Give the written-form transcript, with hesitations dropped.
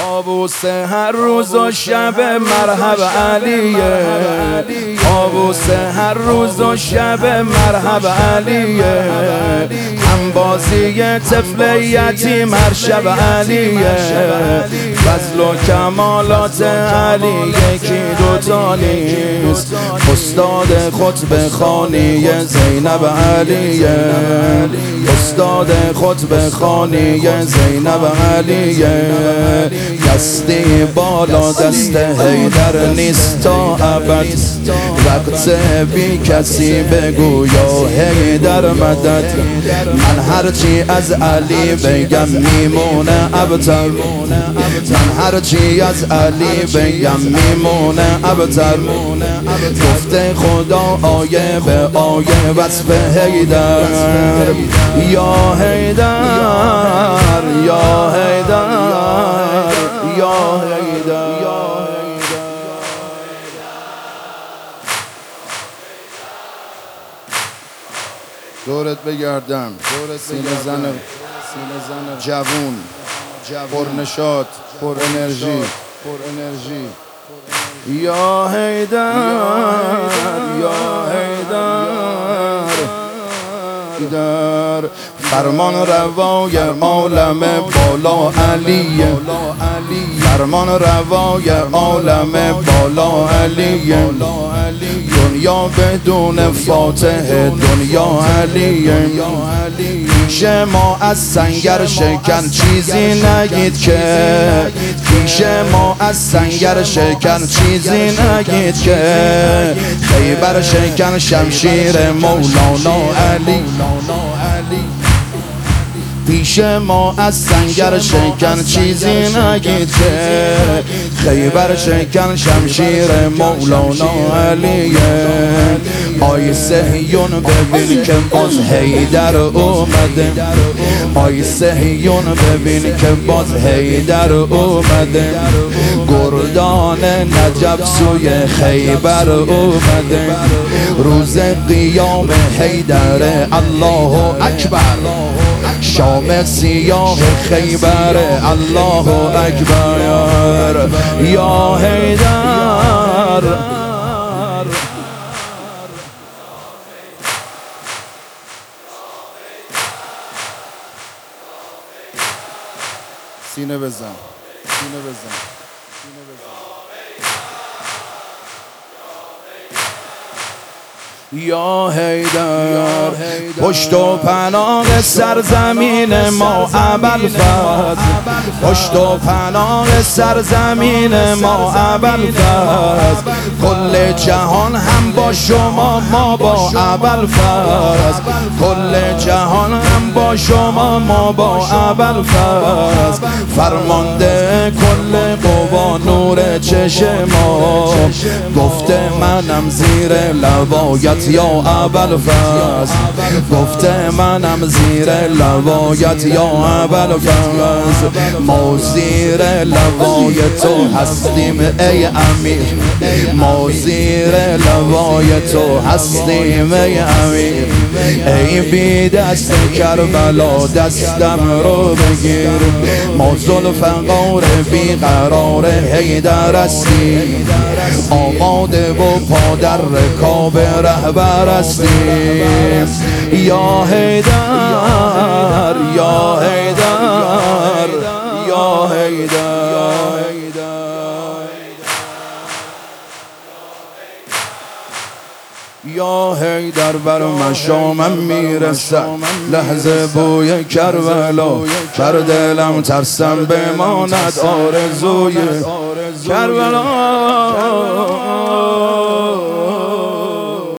طاووس هر روز و شب مرحب علیه، طاووس هر روز و شب مرحب علیه، هم بازی طفل یتیم هر شب علیه، فضل و کمالات علی یکی دوتا نیست، استاد خطب خانی زینب علیه، استاد خطب خانی زینب علیه، دستی بالا دست حیدر نیست تا ابد، وقت بی کسی بگو یا حیدر مدد، من هرچی از علی بگم میمونه ابتر، من هرچی از علی بگم میمونه ابتر، گفته خدا آیه به آیه وصف حیدر، یا حیدر یا حیدر یا حیدر. دورت بگردم سینه زن جوون، پرنشاط، پر انرژی، یا حیدر یا حیدر، فرمان روای عالم بالا علیه، فرمان روای عالم بالا علیه، دنیا بدون فاتح دنیا علیه، پیش ما از سنگر شکن چیزی نگید که، پیش ما از سنگر شکن چیزی نگید که، خیبر شکن شمشیر مولانا علی، پیش ما از سنگر شکن چیزی نگید که، خیبر شکن شمشیر مولانا علیه، آی صهیون ببین که باز حیدر اومده، آی صهیون ببین که باز حیدر اومده، گردان نجف سوی خیبر اومده، روز قیام حیدر الله اکبر، شام سیاه خیبر الله اکبر، یا حیدر سینه بزن، سینه بزن، سینه بزن، یا حیدر، پشت و پناه سرزمین ما ابوالفضل، پشت و پناه سرزمین ما ابوالفضل، کل جهان هم با شما ما با ابوالفضل، کل جهان هم با شما ما با ابوالفضل، فرمانده کل قوا نور چشم ما، گفته منم زیر لوایت یا ابوالفضل، گفته منم زیر لوایت یا ابوالفضل، ما زیر لوای تو هستیم ای امیر، ما زیر لوای تو هستیم ای امیر، ای بی دست کربلا دستم رو بگیر، ما ذوالفقار بی قرار حیدر هستیم، آماده و پا در رکاب رهبر هستیم، یا حیدر یا حیدر یا حیدر، یا حیدر بر مشامم میرسد لحظه بوی کربلا، بر دلم ترسم بماند آرزوی کربلا.